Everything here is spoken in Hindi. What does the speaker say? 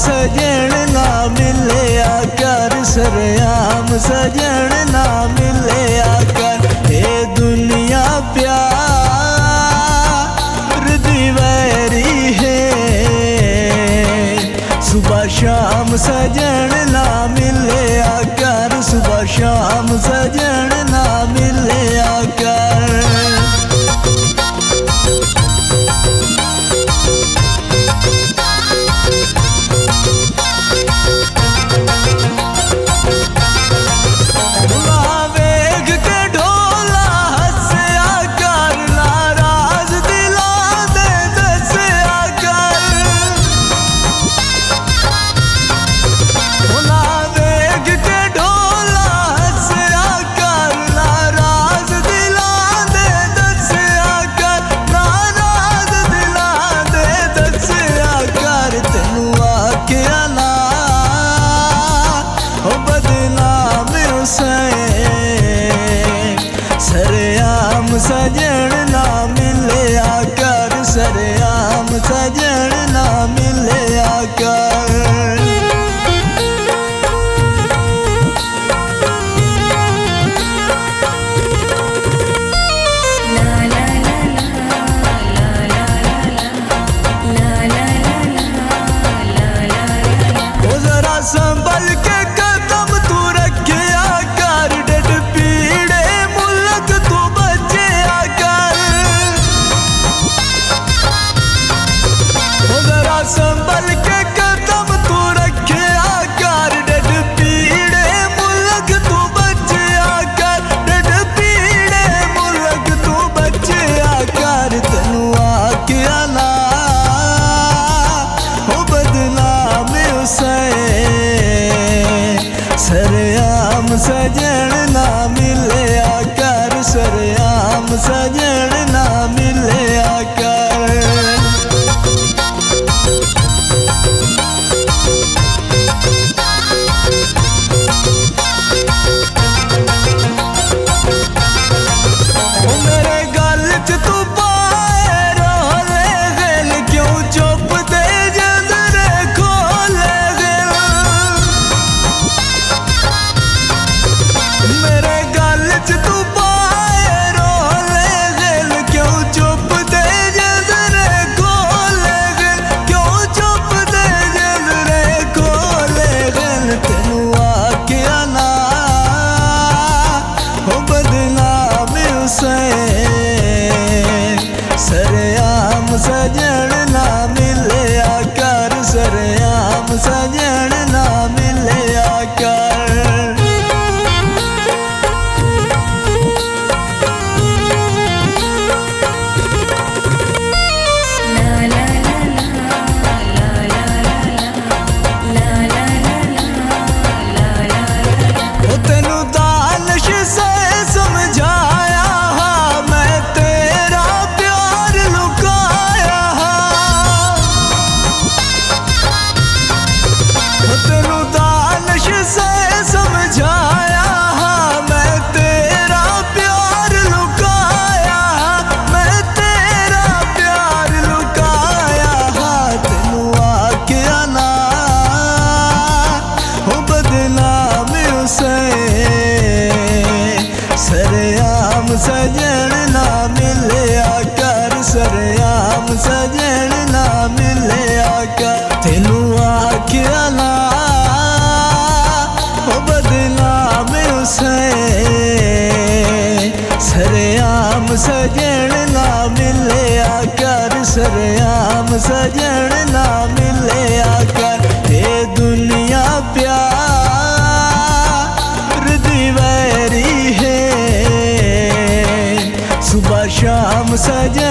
सजन ना मिले आकर, सरेआम सजन ना मिले आकर। हे दुनिया प्यार दी वैरी है, सुबह शाम सजन ना मिले आकर, सुबह शाम सजन ना मिले आकर। सरेआम सजन ना मिले आकर, सरेआम सजन ना मिले आकर। संभल के कदम तू रखे आकर, डट पीड़े मुल्क तू बचे आकर। जरा संभल के कदम तू रखे आकर, डट पीड़े मुल्क तू बचे आकर, डट पीड़े मुल्क तू बचे आकर। तेनू आके आना हो बदनाम उसे, सरेआम सजन ना मिले आकर, सरेआम सजन ना मिले आकर। मेरे गल च तू पाए रोले दिल, क्यों चुप दे जंदरे खोले दिल। मेरे गल च तू पाए रोले दिल, क्यों चुप दे जंदरे खोले दिल, क्यों चुप दे जंदरे खोले दिल। तेनू आके आना हो बदनाम उसे, सरेआम सजन ना मिले आकर, सरेआम सजन ना मिले आकर। तेनू दानिश से समझाया हाँ, मैं तेरा प्यार लुकाया हाँ। तेनू दानिश से समझाया हाँ, मैं तेरा प्यार लुकाया हाँ, मैं तेरा प्यार लुकाया हाँ। तेनू आके आना हो बदनाम उसे, सरेआम सजन ना मिले आकर, सरेआम सजन ना मिले आकर। तेनू आके आना हो बदनाम उसे, सरेआम सजन ना मिले आकर, सरेआम सजन ना मिले आकर। हे दुनिया प्यार दी वैरी है, सुबह शाम सजन